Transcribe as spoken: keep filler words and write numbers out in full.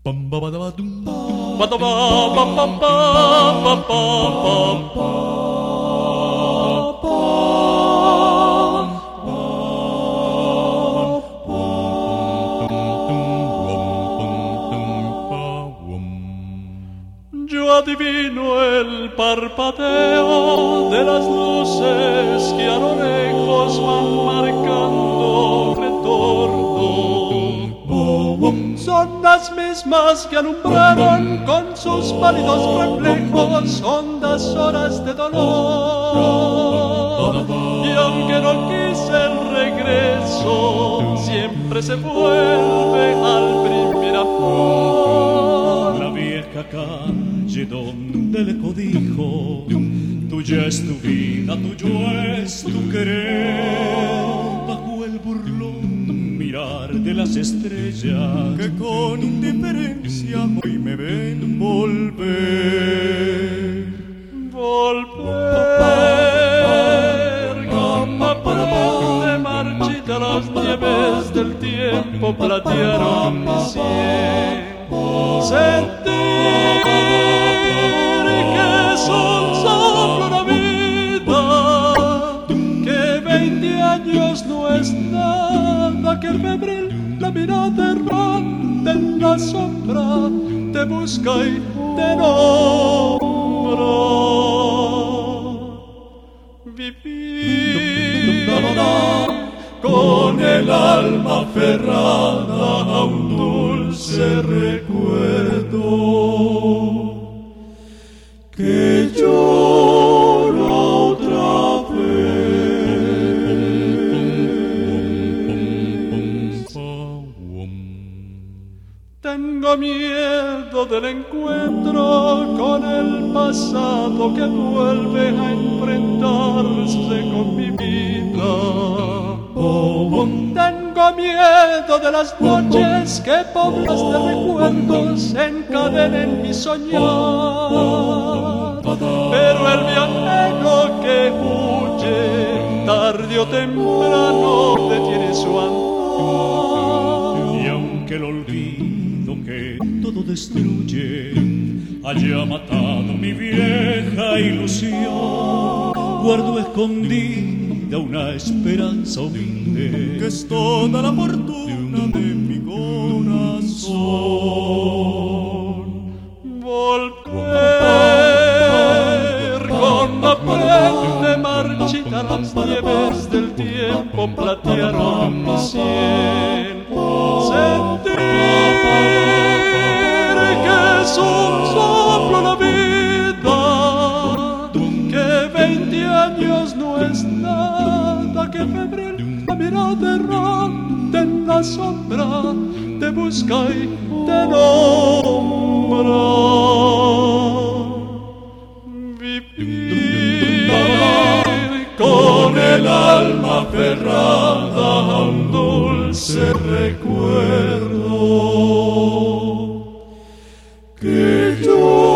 Yo adivino el parpadeo de las luces que a lo lejos van marcando retorno. Son las mismas que alumbraron con sus pálidos reflejos hondas horas de dolor. Y aunque no quise el regreso, siempre se vuelve al primer amor. La vieja calle donde el codijo, tuya es tu vida, tuyo es tu querer. Bajo el burlón mirar de las estrellas que con indiferencia hoy me ven volver. Volver como prende marchita las nieves del tiempo platearon mi sien. Sentir que es un soplo una vida, que veinte años no es nada, que el febril la mirada errante en la sombra te busca y te nombra. Vivir con el alma aferrada a un dulce recuerdo que llora otra vez. Tengo miedo del encuentro con el pasado que vuelve a enfrentarse con mi vida. Tengo miedo de las noches que pobres de recuerdos encadenen mi soñar. Pero el viajero que huye, tarde o temprano detiene su andar. Y aunque el olvido que todo destruye haya matado mi vieja ilusión, guardo escondida una esperanza humilde que es toda la fortuna de mi corazón. Volver con la frente marchita las nieves del tiempo platearon mi sien. Sentir que es un soplo la vida, que veinte años no es nada, que febril la mirada errante en la sombra te busca y te nombra. Vivir con el alma aferrada a un dulce recuerdo que yo